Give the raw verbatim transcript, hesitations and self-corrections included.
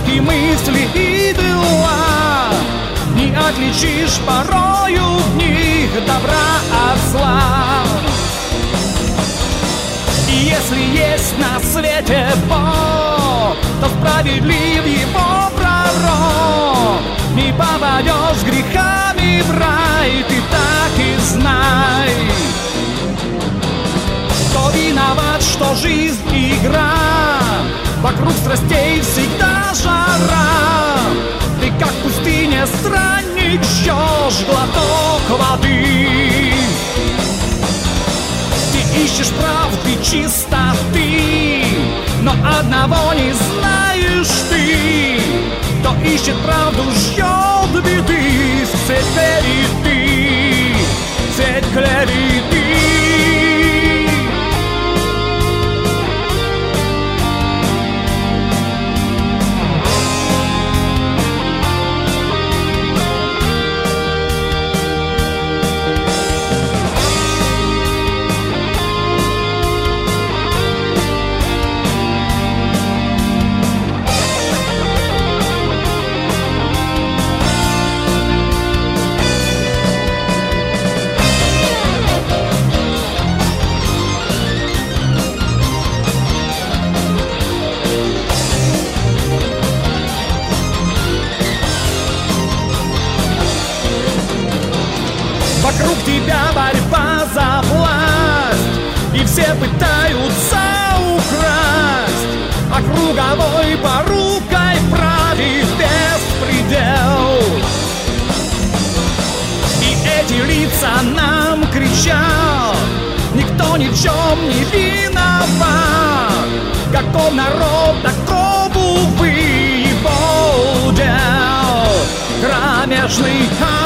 и мысли, и дела. Не отличишь порою в них добра от зла. И если есть на свете Бог, то справедлив его пророк. Не попадешь с грехами в рай, ты так и знай. Кто виноват, что жизнь игра, вокруг страстей всегда жара. Ты как в пустыне странник, ждешь глоток воды. Ты ищешь правды, чистоты, но одного не знаешь ты. Кто ищет правду, ждет беды. Сеть клеветы, сеть клеветы. Вокруг тебя борьба за власть, и все пытаются украсть, а круговой порукой правит беспредел. И эти лица нам кричат: никто ни в чем не виноват. Каков народ, такову вы его удел. Кромешный